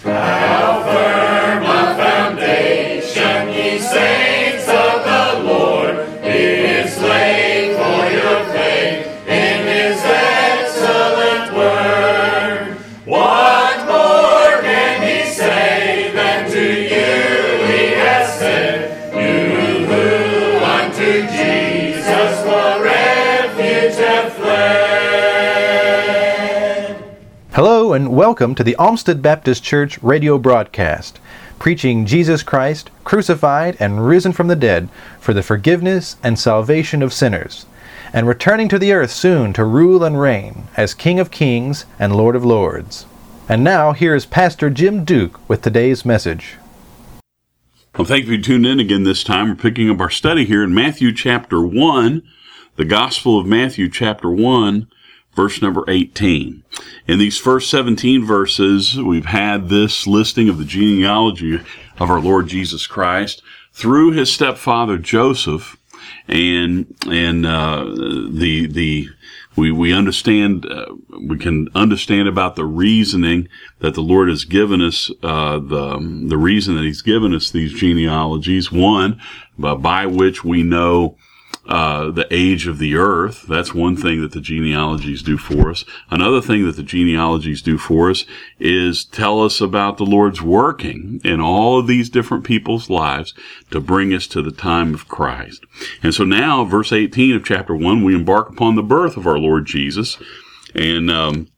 How firm a foundation, ye saints of the Lord, is laid for your faith in His excellent word. What more can He say than to you He has said, you who unto Jesus for refuge have fled? Hello and welcome to the Olmsted Baptist Church radio broadcast, preaching Jesus Christ, crucified and risen from the dead for the forgiveness and salvation of sinners, and returning to the earth soon to rule and reign as King of Kings and Lord of Lords. And now here is Pastor Jim Duke with today's message. Well, thank you for tuning in again this time. We're picking up our study here in Matthew chapter 1, the Gospel of Matthew chapter 1, verse number 18. In these first 17 verses, we've had this listing of the genealogy of our Lord Jesus Christ through his stepfather Joseph, and we understand, we can understand about the reasoning that the Lord has given us, the reason that He's given us these genealogies. One, by which we know the age of the earth. That's one thing that the genealogies do for us. Another thing that the genealogies do for us is tell us about the Lord's working in all of these different people's lives to bring us to the time of Christ. And so now, verse 18 of chapter 1, we embark upon the birth of our Lord Jesus and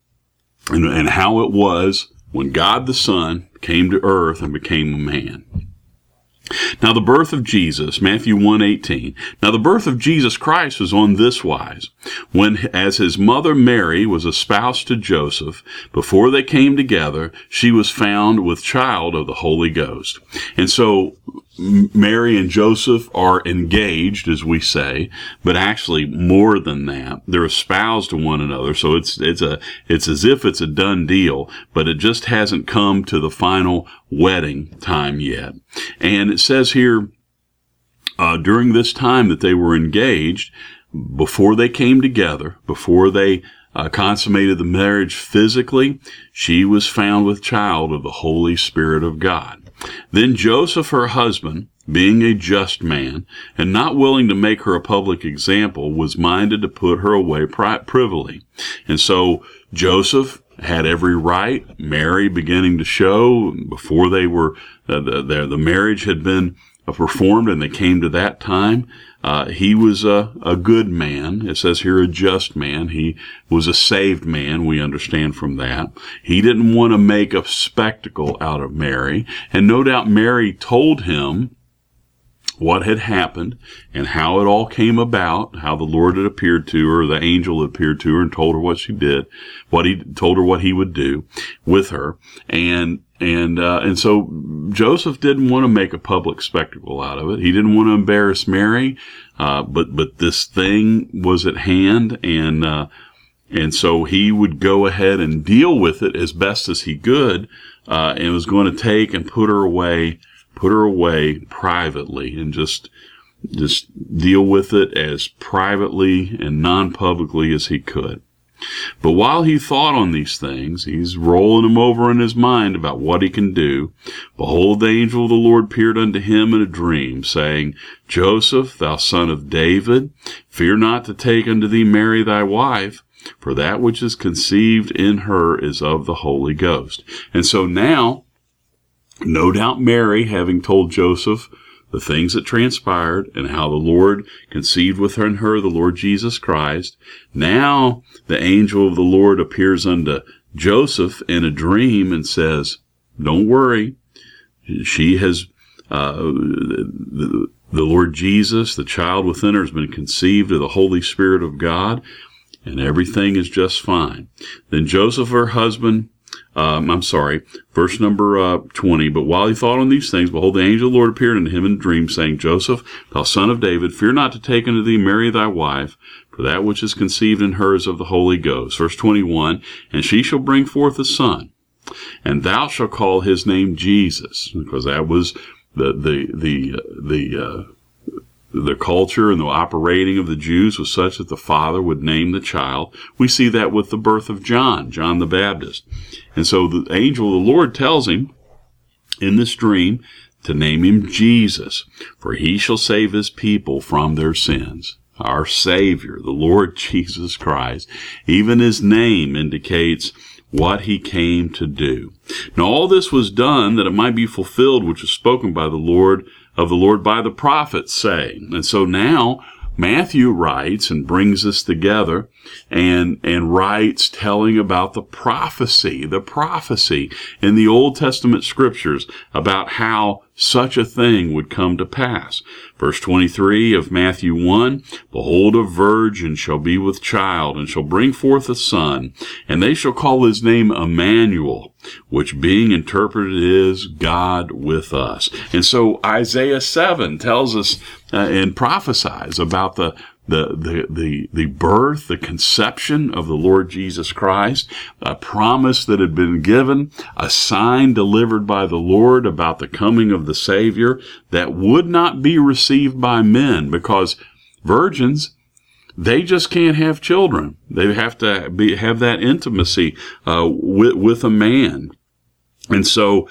how it was when God the Son came to earth and became a man. Now the birth of Jesus, Matthew 1:18. Now the birth of Jesus Christ was on this wise. When, as his mother Mary was espoused to Joseph, before they came together, she was found with child of the Holy Ghost. And so Mary and Joseph are engaged, as we say, but actually more than that. They're espoused to one another. So it's as if it's a done deal, but it just hasn't come to the final wedding time yet. And it says here, during this time that they were engaged, before they came together, before they consummated the marriage physically, she was found with child of the Holy Spirit of God. Then Joseph, her husband, being a just man, and not willing to make her a public example, was minded to put her away privily. And so Joseph had every right. Mary beginning to show before they were the marriage had been performed and they came to that time. He was a good man. It says here a just man. He was a saved man, we understand from that. He didn't want to make a spectacle out of Mary. And no doubt Mary told him what had happened and how it all came about, how the Lord had appeared to her, the angel had appeared to her and told her what she did, what he told her what he would do with her. And so Joseph didn't want to make a public spectacle out of it. He didn't want to embarrass Mary, but this thing was at hand, and so he would go ahead and deal with it as best as he could, and was going to take and put her away privately and just deal with it as privately and non-publicly as he could. But while he thought on these things, he's rolling them over in his mind about what he can do. Behold, the angel of the Lord appeared unto him in a dream, saying, Joseph, thou son of David, fear not to take unto thee Mary thy wife, for that which is conceived in her is of the Holy Ghost. And so now, no doubt Mary, having told Joseph the things that transpired and how the Lord conceived within her the Lord Jesus Christ, now the angel of the Lord appears unto Joseph in a dream and says, don't worry, she has, the Lord Jesus, the child within her has been conceived of the Holy Spirit of God, and everything is just fine. Then Joseph, her husband, verse number 20. But while he thought on these things, behold, the angel of the Lord appeared unto him in a dream, saying, Joseph, thou son of David, fear not to take unto thee Mary thy wife, for that which is conceived in her is of the Holy Ghost. Verse 21, and she shall bring forth a son, and thou shalt call his name Jesus, because that was the culture and the operating of the Jews was such that the father would name the child. We see that with the birth of John the Baptist. And so the angel of the Lord tells him in this dream to name him Jesus, for he shall save his people from their sins. Our Savior, the Lord Jesus Christ, even his name indicates what he came to do. Now all this was done that it might be fulfilled, which was spoken by the Lord by the prophets, saying. And so now Matthew writes and brings this together and writes telling about the prophecy in the Old Testament scriptures about how such a thing would come to pass. Verse 23 of Matthew 1, Behold, a virgin shall be with child, and shall bring forth a son, and they shall call his name Emmanuel, which being interpreted is God with us. And so Isaiah 7 tells us and prophesies about the birth, the conception of the Lord Jesus Christ, a promise that had been given, a sign delivered by the Lord about the coming of the Savior that would not be received by men, because virgins, they just can't have children. They have to have that intimacy with a man. And so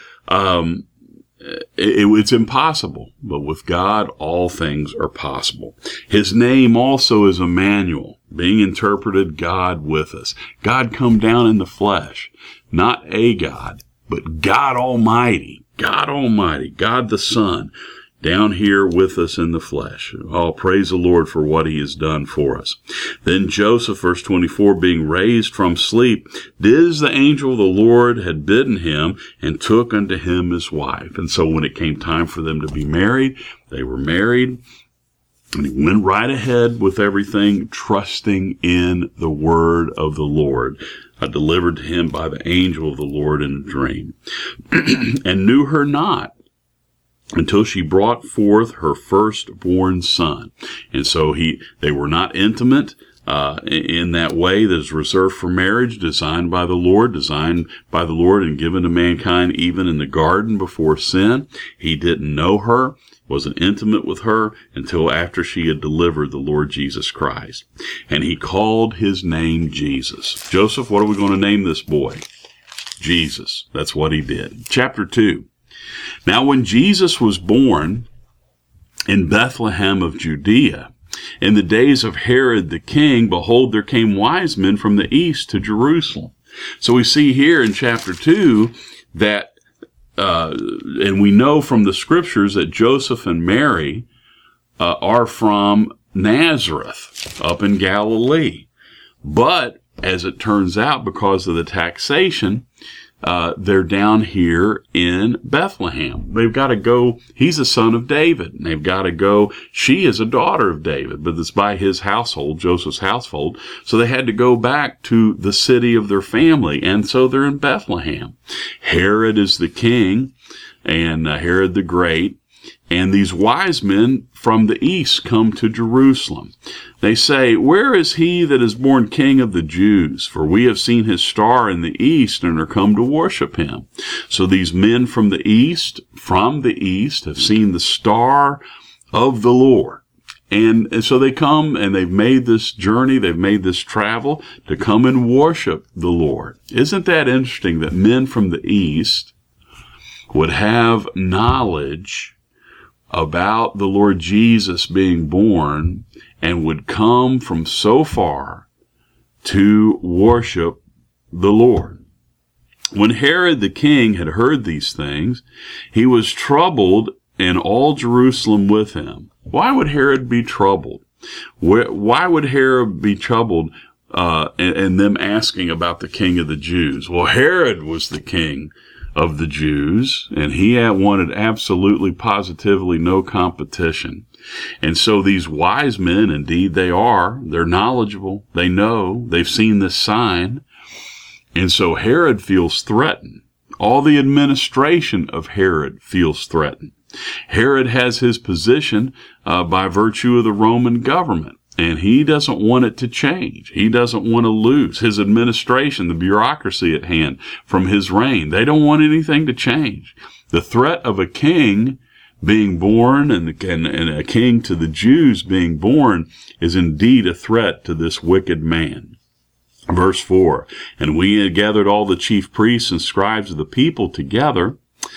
it's impossible, but with God, all things are possible. His name also is Emmanuel, being interpreted God with us. God come down in the flesh, not a God, but God Almighty, God the Son, down here with us in the flesh. Oh, praise the Lord for what he has done for us. Then Joseph, verse 24, being raised from sleep, did as the angel of the Lord had bidden him, and took unto him his wife. And so when it came time for them to be married, they were married. And he went right ahead with everything, trusting in the word of the Lord, delivered to him by the angel of the Lord in a dream, and knew her not until she brought forth her firstborn son. And so they were not intimate in that way that is reserved for marriage, designed by the Lord and given to mankind even in the garden before sin. He didn't know her, wasn't intimate with her until after she had delivered the Lord Jesus Christ. And he called his name Jesus. Joseph, what are we going to name this boy? Jesus. That's what he did. Chapter 2. Now when Jesus was born in Bethlehem of Judea, in the days of Herod the king, behold, there came wise men from the east to Jerusalem. So we see here in chapter 2 that, and we know from the scriptures that Joseph and Mary are from Nazareth, up in Galilee. But, as it turns out, because of the taxation, they're down here in Bethlehem. They've got to go. He's a son of David. And they've got to go. She is a daughter of David, but it's by his household, Joseph's household. So they had to go back to the city of their family. And so they're in Bethlehem. Herod is the king, and Herod the Great. And these wise men from the east come to Jerusalem. They say, Where is he that is born King of the Jews? For we have seen his star in the east and are come to worship him. So these men from the east, have seen the star of the Lord. And so they come and they've made this journey, they've made this travel to come and worship the Lord. Isn't that interesting that men from the east would have knowledge about the Lord Jesus being born and would come from so far to worship the Lord? When Herod the king had heard these things, he was troubled, and all Jerusalem with him. Why would Herod be troubled? Why would Herod be troubled and them asking about the king of the Jews? Well, Herod was the king of the Jews, and he had wanted absolutely, positively no competition. And so these wise men, indeed they're knowledgeable, they know, they've seen this sign, and so Herod feels threatened. All the administration of Herod feels threatened. Herod has his position by virtue of the Roman government. And he doesn't want it to change. He doesn't want to lose his administration, the bureaucracy at hand from his reign. They don't want anything to change. The threat of a king being born and a king to the Jews being born is indeed a threat to this wicked man. Verse 4, And we gathered all the chief priests and scribes of the people together,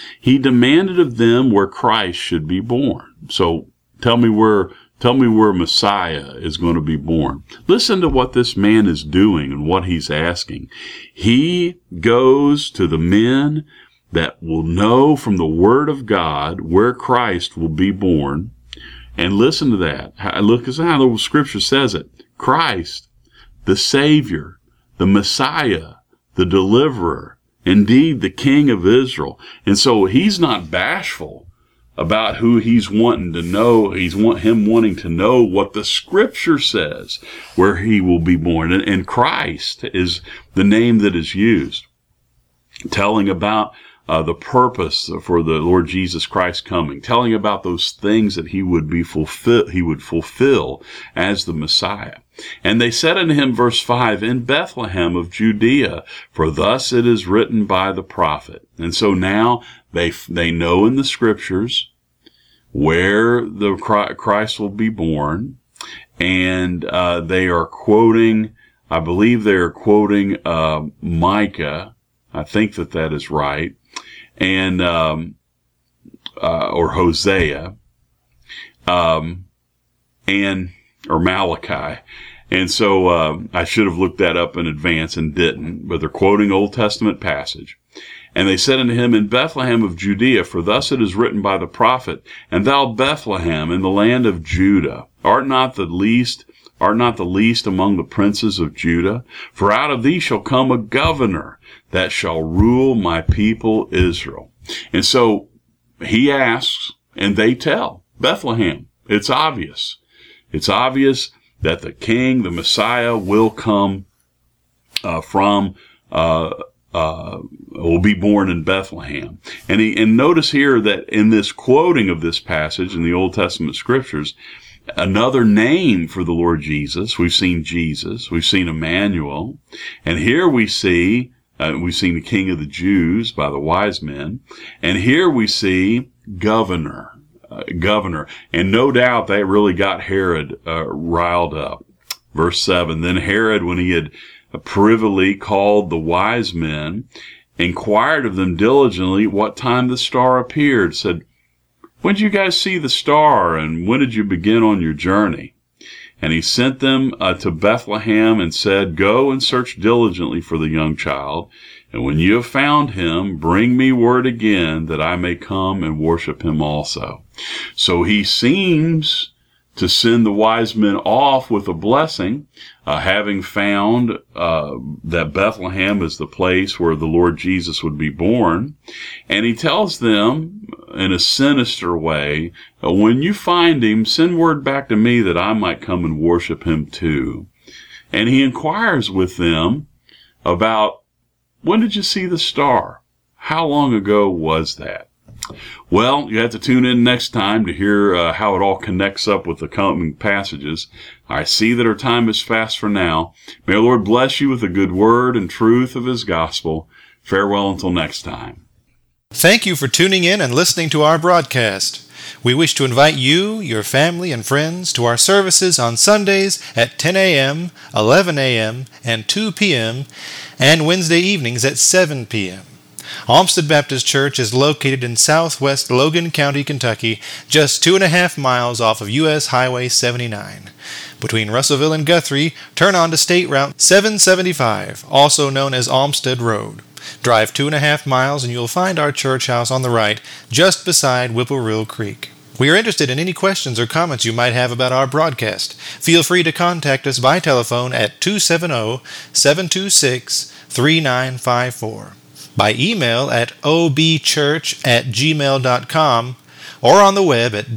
He demanded of them where Christ should be born. So tell me where Messiah is going to be born. Listen to what this man is doing and what he's asking. He goes to the men that will know from the Word of God where Christ will be born. And listen to that. Look at how the Scripture says it. Christ, the Savior, the Messiah, the Deliverer, indeed the King of Israel. And so he's not bashful about who he's wanting to know. He's wanting to know what the Scripture says where he will be born. And Christ is the name that is used, telling about the purpose for the Lord Jesus Christ coming, telling about those things that he would fulfill as the Messiah. And they said unto him, verse 5, in Bethlehem of Judea, for thus it is written by the prophet. And so now they know in the Scriptures where the Christ will be born, and they are quoting, I believe they are quoting Micah. I think that is right. And or Hosea, or Malachi. And so I should have looked that up in advance and didn't, but they're quoting Old Testament passage. And they said unto him, in Bethlehem of Judea, for thus it is written by the prophet, and thou Bethlehem in the land of Judah, art not the least among the princes of Judah? For out of thee shall come a governor that shall rule my people Israel. And so he asks, and they tell, Bethlehem. It's obvious. It's obvious that the King, the Messiah, will come will be born in Bethlehem. And notice here that in this quoting of this passage in the Old Testament Scriptures, another name for the Lord Jesus. We've seen Jesus. We've seen Emmanuel. And here we've seen the King of the Jews by the wise men. And here we see governor. And no doubt they really got Herod riled up. Verse 7, then Herod, when he had privily called the wise men, inquired of them diligently what time the star appeared, said, when did you guys see the star, and when did you begin on your journey? And he sent them to Bethlehem and said, go and search diligently for the young child, and when you have found him, bring me word again that I may come and worship him also. So he seems to send the wise men off with a blessing, having found that Bethlehem is the place where the Lord Jesus would be born. And he tells them in a sinister way, when you find him, send word back to me that I might come and worship him too. And he inquires with them about, when did you see the star? How long ago was that? Well, you have to tune in next time to hear how it all connects up with the coming passages. I see that our time is fast for now. May the Lord bless you with the good word and truth of his gospel. Farewell until next time. Thank you for tuning in and listening to our broadcast. We wish to invite you, your family, and friends to our services on Sundays at 10 a.m., 11 a.m., and 2 p.m., and Wednesday evenings at 7 p.m. Olmsted Baptist Church is located in southwest Logan County, Kentucky, just 2.5 miles off of U.S. Highway 79. Between Russellville and Guthrie, turn on to State Route 775, also known as Olmsted Road. Drive 2.5 miles and you'll find our church house on the right, just beside Whippoorwill Creek. We are interested in any questions or comments you might have about our broadcast. Feel free to contact us by telephone at 270-726-3954. By email at obchurch@gmail.com, or on the web at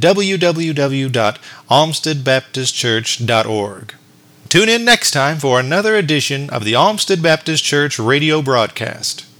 www.olmstedbaptistchurch.org. Tune in next time for another edition of the Olmsted Baptist Church radio broadcast.